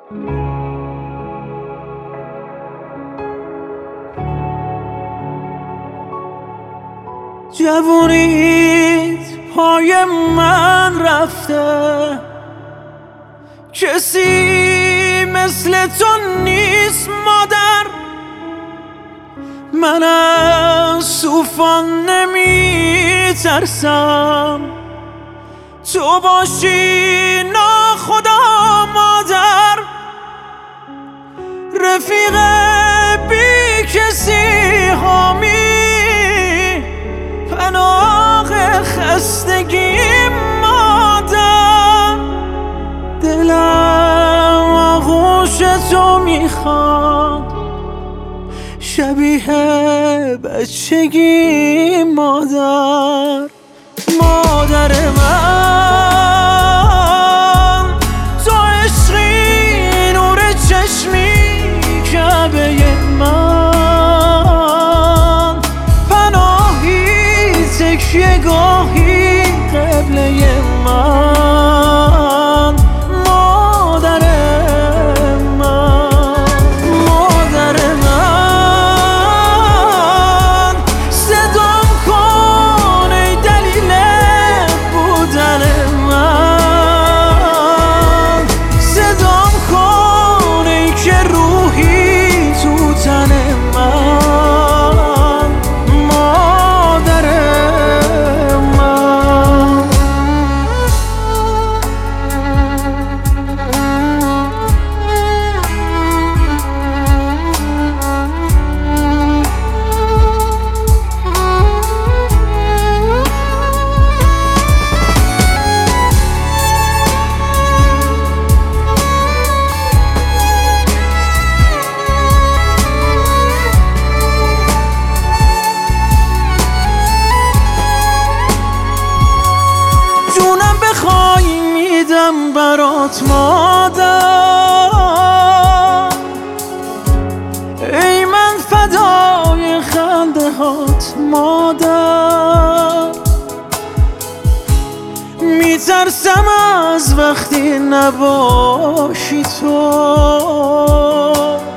جوونیت پای من رفته، کسی مثل تو نیست مادر. من از طوفان نمی ترسم، تو باشی ناخدا مادر. رفیق بی کسی حامی، پناه خستگی مادر. دلم آغوش تو میخواد، شبیه بچگی مادر. مادر من تو عشقی، نور چشمی، کعبه من، پناهی تکیه گاهی قبله من. مادر من، مادر من، صدام کن ای دلیل بودن من. صدام کن ای که روحی تو تن من. مادر من. جونم بخوای میدم برات مادر، ای من فدای خنده هات مادر. میترسم از وقتی نباشی تو،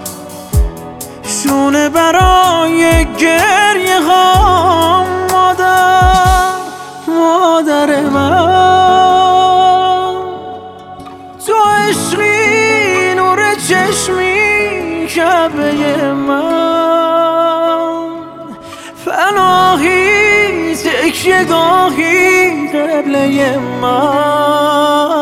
شونه برای گریه هام مادر. مادر من تو عشقی، نور چشمی، کعبه من، پناهی تکیه گاهی قبله من.